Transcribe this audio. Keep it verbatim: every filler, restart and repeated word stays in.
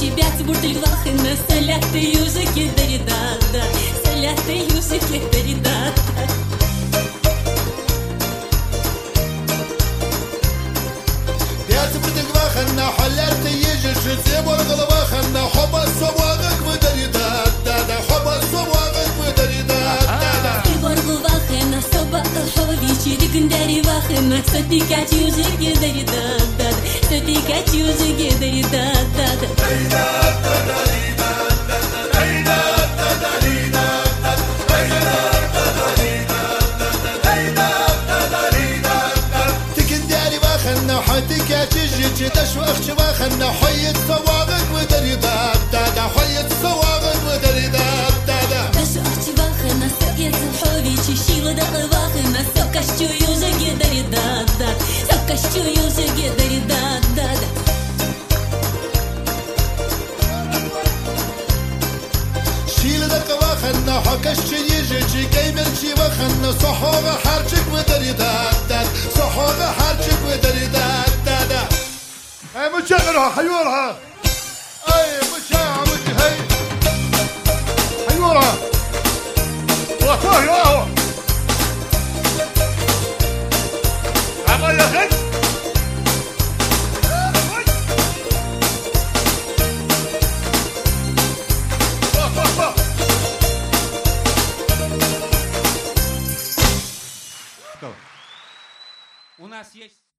тебя тибуртыль вахына, саляты юзыки даридада, саляты юзыки даридада. خلنا حلات يجي شتيب والغلبة خلنا حب الصواغق ودريدات دادا حب الصواغق ودريدات دادا الغلبة خلنا صبا حولي شيرك نداري واخنا ستيكات يوزك دريدات دادا ستيكات يوزك دريدات دادا دريدات دادا دريدات دادا دريدات دادا دريدات دريدات دادا دريدات دادا دريدات تكن داري واخنا حتيكات يجي تشوخ شواخنا حية صواغق ودريدات دادا حية صواغق ودريدات دادا تشوخ شواخنا سقيت حولي شيشيل دقواخنا سوكشتو يوزك دريدات دادا سوكشتو يوزك دريدات دادا شيل دقواخنا حكشتو يجي كيمرشي واخنا صحوغ حرشك ودريدات دادا صحوغ حرشك ودريدات دادا اي مشغلها حيورها اي مشاع مش هي حيورها وطاه يا هو عمل يا خد У нас есть